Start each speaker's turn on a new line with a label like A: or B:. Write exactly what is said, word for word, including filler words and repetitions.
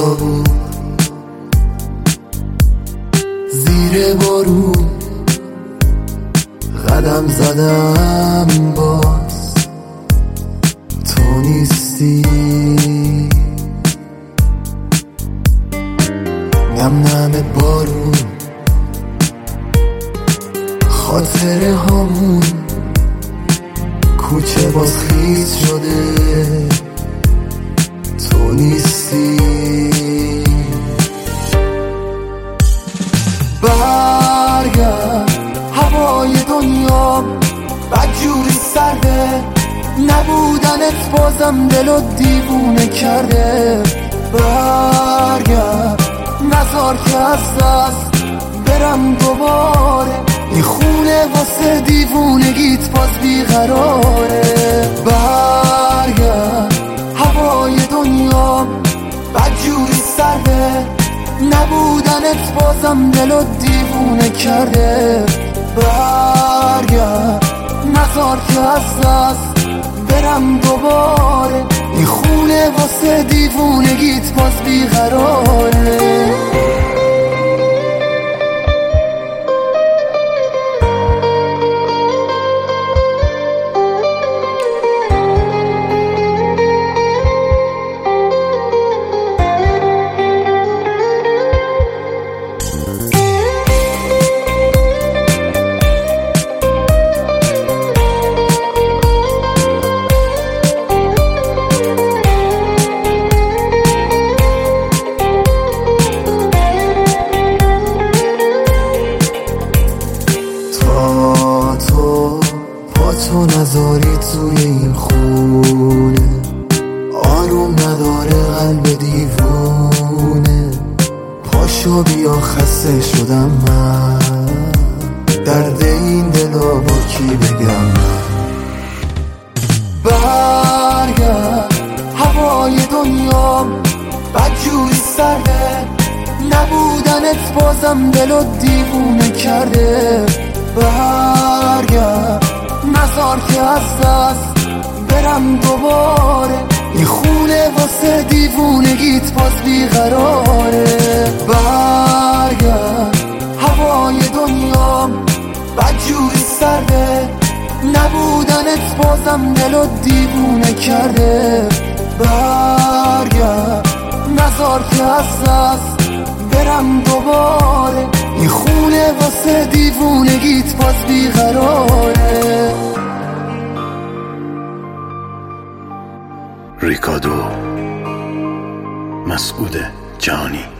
A: خیابون زیر بارون قدم زدم، باز تو نیستی. نم نم بارون خاطره هامون، کوچه باز خیز شده تو نیستی. برگرد هوای دنیا بدجوری سرده، نبودنت بازم دلو دیوونه کرده. برگرد نذار که از دست برم دوباره، این خونه واسه دیوونگیت باز بیقراره. برگرد هوای دنیا بدجوری سرده، نبودنت بازم دلو دیوونه کرده. برگرد نذار که از دست برم دوباره، این خونه واسه دیوونگیت باز بیقراره. تو نذاری توی این خونه، آروم نداره قلب دیوونه. پاشو بیا خسته شدم من، درد این دلا با کی بگم. برگرد هوای دنیا بدجوری سرده، نبودنت بازم دلو دیوونه کرده. برگرد نذار که از دست برم دوباره، این خونه واسه دیوونگیت باز بیقراره. برگرد هوای دنیا بدجوری سرده، نبودنت بازم دلو دیوونه کرده. برگرد نذار که از دست برم دوباره، این خونه واسه دیوونگیت باز بیقراره.
B: ریکادو مسعود جانی.